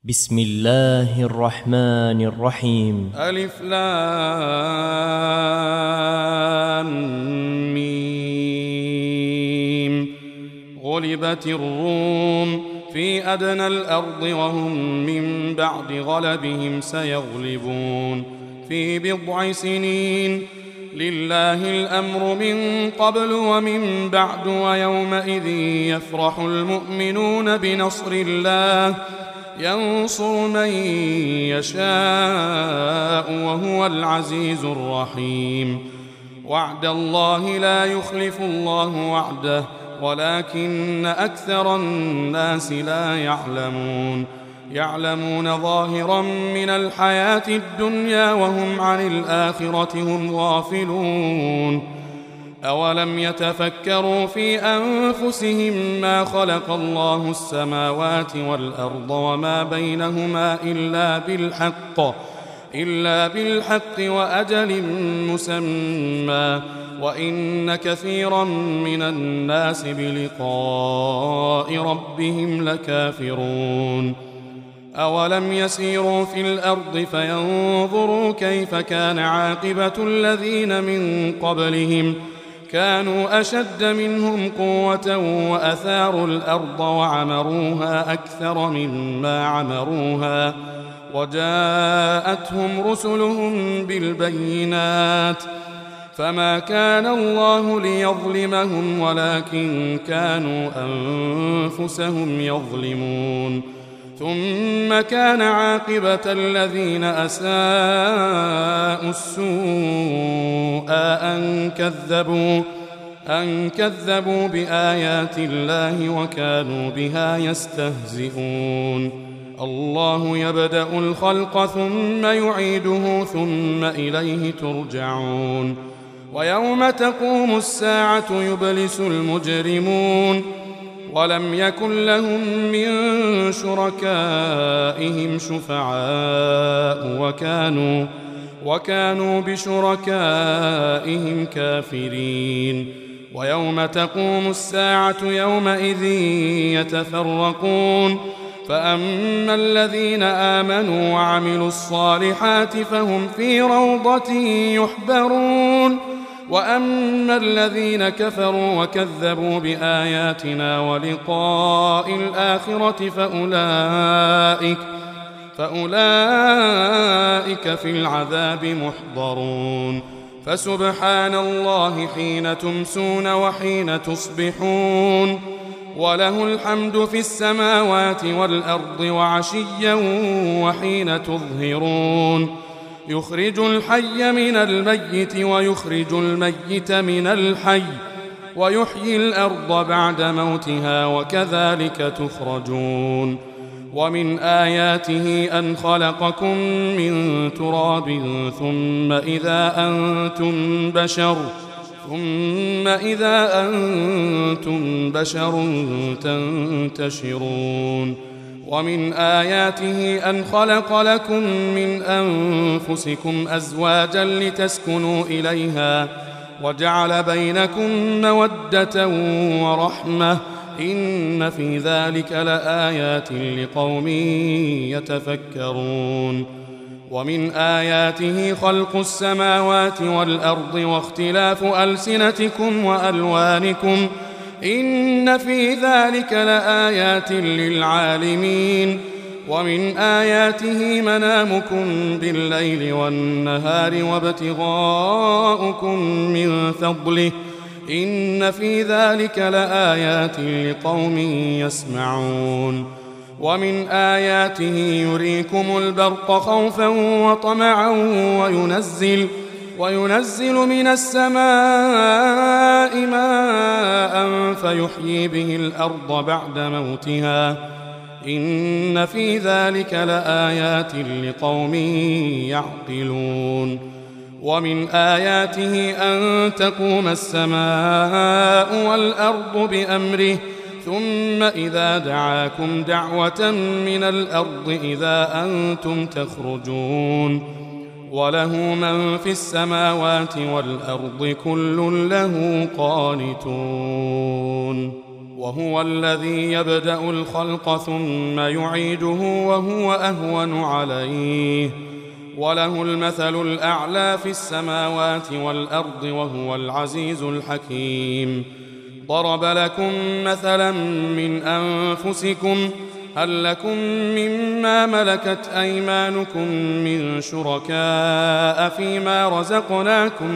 بسم الله الرحمن الرحيم. ألف لام ميم. غلبت الروم في أدنى الأرض وهم من بعد غلبهم سيغلبون في بضع سنين. لله الأمر من قبل ومن بعد ويومئذ يفرح المؤمنون بنصر الله ينصر من يشاء وهو العزيز الرحيم. وعد الله لا يخلف الله وعده ولكن أكثر الناس لا يعلمون ظاهرا من الحياة الدنيا وهم عن الآخرة هم غافلون. أولم يتفكروا في أنفسهم ما خلق الله السماوات والأرض وما بينهما إلا بالحق وأجل مسمى وإن كثيرا من الناس بلقاء ربهم لكافرون. أولم يسيروا في الأرض فينظروا كيف كان عاقبة الذين من قبلهم كانوا أشد منهم قوة وأثاروا الأرض وعمروها أكثر مما عمروها وجاءتهم رسلهم بالبينات فما كان الله ليظلمهم ولكن كانوا أنفسهم يظلمون. ثم كان عاقبة الذين أساءوا السوء أن كذبوا بآيات الله وكانوا بها يستهزئون. الله يبدأ الخلق ثم يعيده ثم إليه ترجعون. ويوم تقوم الساعة يبلس المجرمون ولم يكن لهم من شركائهم شفعاء وكانوا بشركائهم كافرين. ويوم تقوم الساعة يومئذ يتفرقون فأما الذين آمنوا وعملوا الصالحات فهم في روضة يحبرون وأما الذين كفروا وكذبوا بآياتنا ولقاء الآخرة فأولئك في العذاب محضرون. فسبحان الله حين تمسون وحين تصبحون وله الحمد في السماوات والأرض وعشيا وحين تظهرون. يخرج الحي من الميت ويخرج الميت من الحي ويحيي الأرض بعد موتها وكذلك تخرجون. ومن آياته أن خلقكم من تراب ثم إذا أنتم بشر تنتشرون. ومن آياته أن خلق لكم من أنفسكم أزواجا لتسكنوا إليها وجعل بينكم مودة ورحمة إن في ذلك لآيات لقوم يتفكرون. ومن آياته خلق السماوات والأرض واختلاف ألسنتكم وألوانكم إن في ذلك لآيات للعالمين. ومن آياته منامكم بالليل والنهار وابتغاؤكم من فضله إن في ذلك لآيات لقوم يسمعون. ومن آياته يريكم البرق خوفا وطمعا وينزل من السماء ماء فيحيي به الأرض بعد موتها إن في ذلك لآيات لقوم يعقلون. ومن آياته أن تقوم السماء والأرض بأمره ثم إذا دعاكم دعوة من الأرض إذا أنتم تخرجون. وله من في السماوات والأرض كل له قانتون. وهو الذي يبدأ الخلق ثم يعيده وهو أهون عليه، وله المثل الأعلى في السماوات والأرض وهو العزيز الحكيم. ضرب لكم مثلا من أنفسكم، هل لكم مما ملكت أيمانكم من شركاء فيما رزقناكم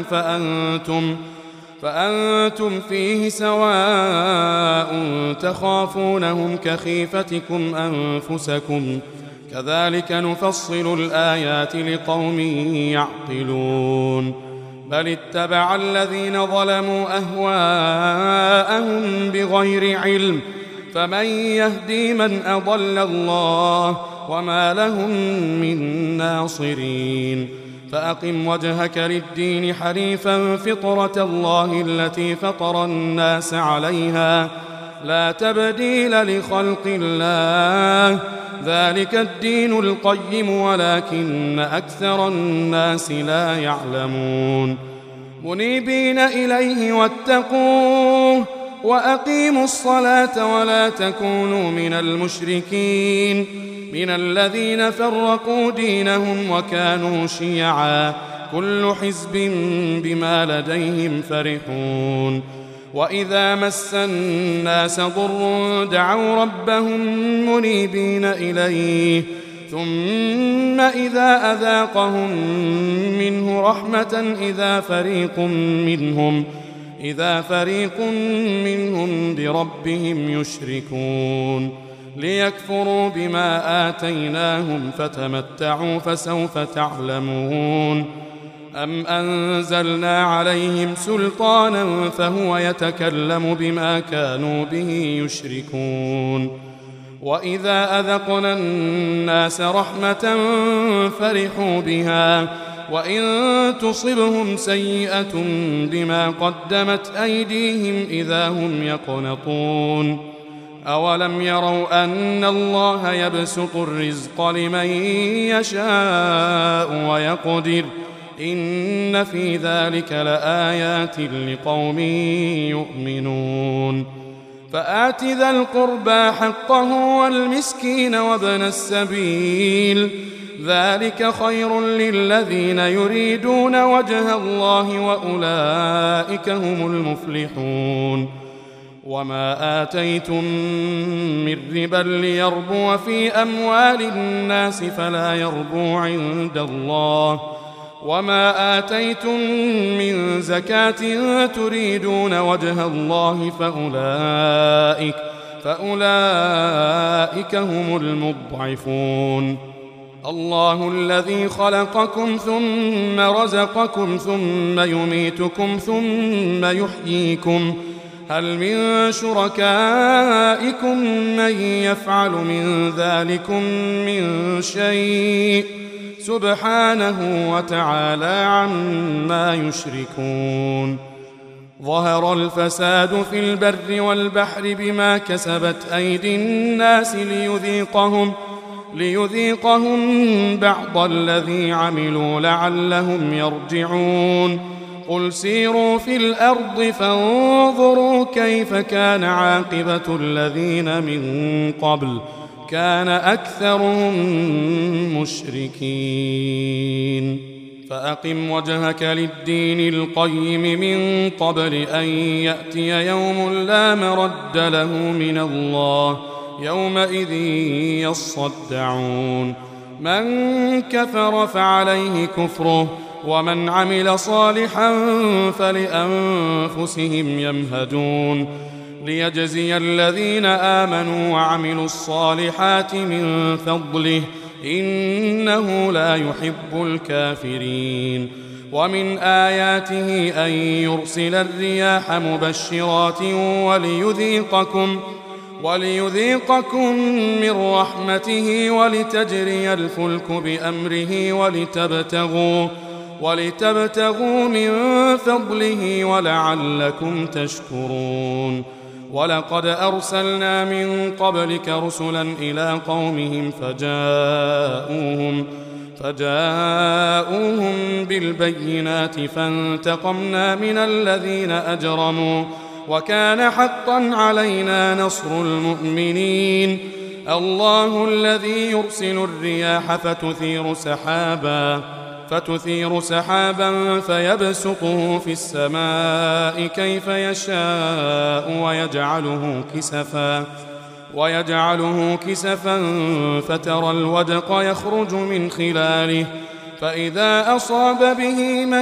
فأنتم فيه سواء تخافونهم كخيفتكم أنفسكم، كذلك نفصل الآيات لقوم يعقلون. بل اتبع الذين ظلموا أهواءهم بغير علم، فمن يهدي من أضل الله وما لهم من ناصرين. فأقم وجهك للدين حنيفا فطرة الله التي فطر الناس عليها، لا تبديل لخلق الله، ذلك الدين القيم ولكن أكثر الناس لا يعلمون. منيبين إليه واتقوه وأقيموا الصلاة ولا تكونوا من المشركين، من الذين فرقوا دينهم وكانوا شيعا، كل حزب بما لديهم فرحون. وإذا مس الناس ضر دعوا ربهم منيبين إليه، ثم إذا أذاقهم منه رحمة إذا فريق منهم بربهم يشركون، ليكفروا بما آتيناهم فتمتعوا فسوف تعلمون. أم أنزلنا عليهم سلطانا فهو يتكلم بما كانوا به يشركون. وإذا أذقنا الناس رحمة فرحوا بها، وإن تصبهم سيئة بما قدمت أيديهم إذا هم يقنطون. أولم يروا أن الله يبسط الرزق لمن يشاء ويقدر، إن في ذلك لآيات لقوم يؤمنون. فآت ذا القربى حقه والمسكين وابن السبيل، ذلك خير للذين يريدون وجه الله وأولئك هم المفلحون. وما آتيتم من ربا ليربو في أموال الناس فلا يربو عند الله، وما آتيتم من زكاة تريدون وجه الله فأولئك هم المضعفون. الله الذي خلقكم ثم رزقكم ثم يميتكم ثم يحييكم، هل من شركائكم من يفعل من ذلكم من شيء؟ سبحانه وتعالى عما يشركون. ظهر الفساد في البر والبحر بما كسبت أيدي الناس ليذيقهم بعض الذي عملوا لعلهم يرجعون. قل سيروا في الأرض فانظروا كيف كان عاقبة الذين من قبل، كان أكثرهم مشركين. فأقم وجهك للدين القيم من قبل أن يأتي يوم لا مرد له من الله، يومئذ يصدعون. من كفر فعليه كفره، ومن عمل صالحا فلأنفسهم يمهدون، ليجزي الذين آمنوا وعملوا الصالحات من فضله، إنه لا يحب الكافرين. ومن آياته أن يرسل الرياح مبشرات وليذيقكم من رحمته ولتجري الفلك بأمره ولتبتغوا من فضله ولعلكم تشكرون. ولقد أرسلنا من قبلك رسلا إلى قومهم فجاءوهم بالبينات فانتقمنا من الذين أجرموا وكان حقا علينا نصر المؤمنين. الله الذي يرسل الرياح فتثير سحابا فيبسطه في السماء كيف يشاء ويجعله كسفا فترى الودق يخرج من خلاله فإذا أصاب به من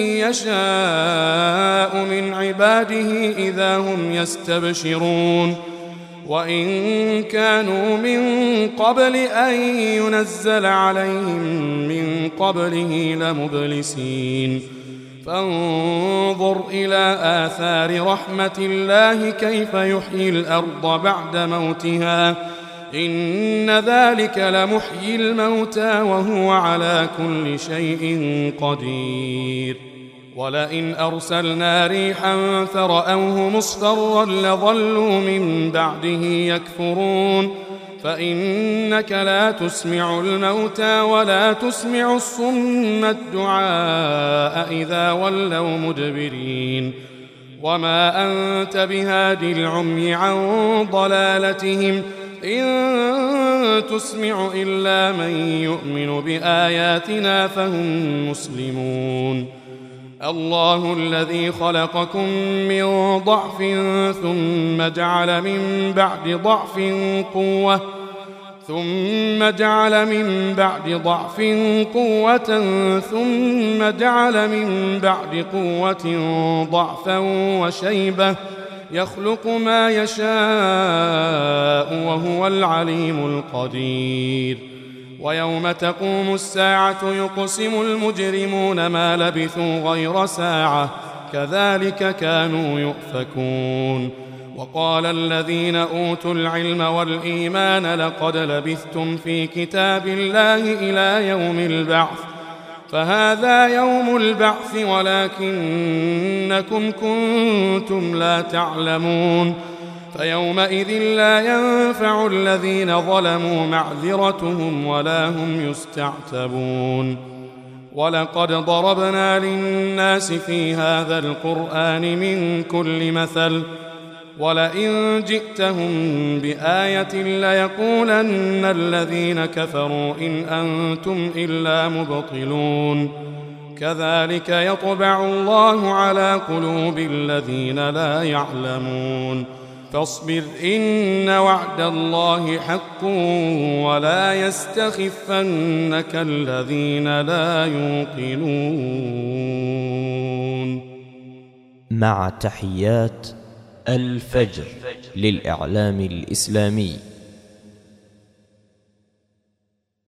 يشاء من عباده إذا هم يستبشرون. وإن كانوا من قبل أن ينزل عليهم من قبله لمبلسين. فانظر إلى آثار رحمة الله كيف يحيي الأرض بعد موتها إن ذلك لمحيي الموتى وهو على كل شيء قدير. ولئن أرسلنا ريحا فرأوه مصفرا لظلوا من بعده يكفرون. فإنك لا تسمع الموتى ولا تسمع الصم الدعاء إذا ولوا مدبرين. وما أنت بهادي العمي عن ضلالتهم إن تسمع إلا من يؤمن بآياتنا فهم مسلمون. الله الذي خلقكم من ضعف ثم جعل من بعد ضعف قوة ثم جعل من بعد قوة ضعفا وشيبة يخلق ما يشاء وهو العليم القدير. ويوم تقوم الساعة يقسم المجرمون ما لبثوا غير ساعة كذلك كانوا يؤفكون. وقال الذين أوتوا العلم والإيمان لقد لبثتم في كتاب الله إلى يوم البعث فهذا يوم البعث ولكنكم كنتم لا تعلمون. فيومئذ لا ينفع الذين ظلموا معذرتهم ولا هم يستعتبون. ولقد ضربنا للناس في هذا القرآن من كل مثل ولئن جئتهم بآية ليقولن الذين كفروا إن أنتم إلا مبطلون. كذلك يطبع الله على قلوب الذين لا يعلمون. فاصبر إن وعد الله حق ولا يستخفنك الذين لا يوقنون. مع تحيات الفجر للإعلام الإسلامي.